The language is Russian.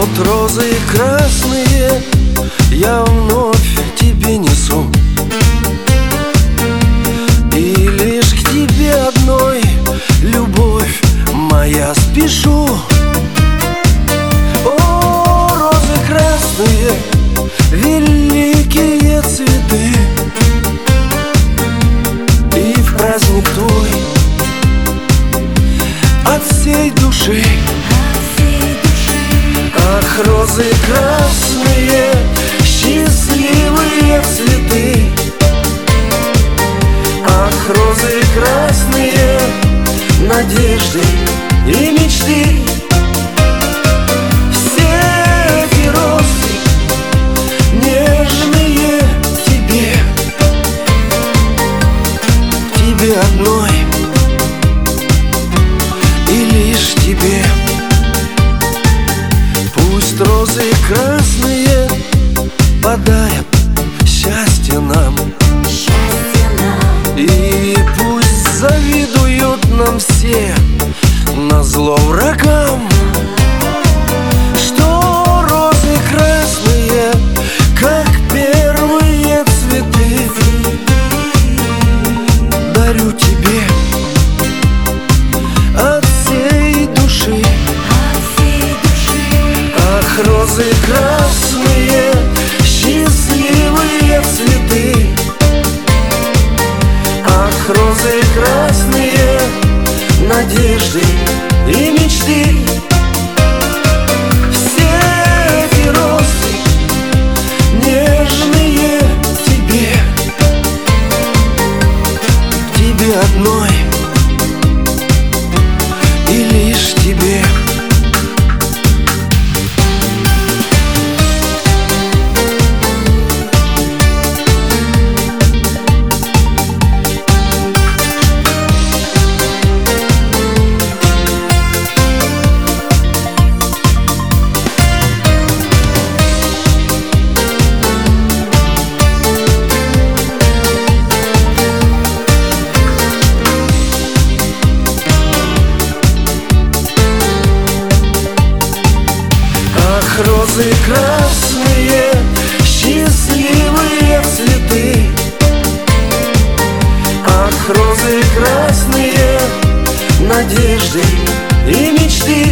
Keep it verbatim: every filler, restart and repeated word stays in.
Вот розы красные я вновь тебе несу, и лишь к тебе одной, любовь моя, спешу. О, розы красные, великие цветы, и в праздник твой от всей души. Ах, розы красные, счастливые цветы, ах, розы красные, надежды и мечты. Все эти розы нежные тебе, тебе одной и лишь тебе. Пусть розы красные подарят счастье нам, счастье нам. И пусть завидуют нам все назло врагам, что розы красные, как первые цветы, дарю тебе от всей души. Ах, розы красные, счастливые цветы, ах, розы красные, надежды и мечты. Все эти розы нежные тебе, тебе одной и лишь тебе. Ах, розы красные, счастливые цветы, ах, розы красные, надежды и мечты.